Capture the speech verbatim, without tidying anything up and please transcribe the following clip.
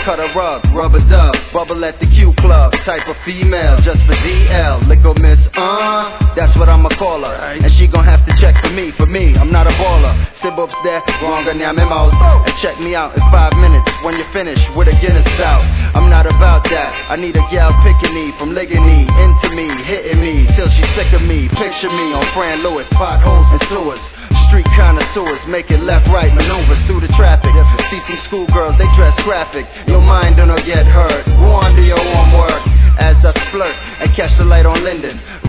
cut a rug, rubber dub, bubble at the Q club, type of female, just for D L, lickle miss, uh, that's what I'ma call her, and she gon' have to check for me, for me, I'm not a baller, sib ups there, wrong on memos, and check me out in five minutes, when you're finished with a Guinness stout, I'm not about that, I need a gal picking me, from Ligony, into me, hitting me, till she's sick of me, picture me on Fran Lewis, potholes and sewers, street connoisseurs, making left, right maneuvers through the traffic. See some schoolgirls, they dress graphic. Your mind don't get hurt. Go on to your own work as I splurt and catch the light on Linden.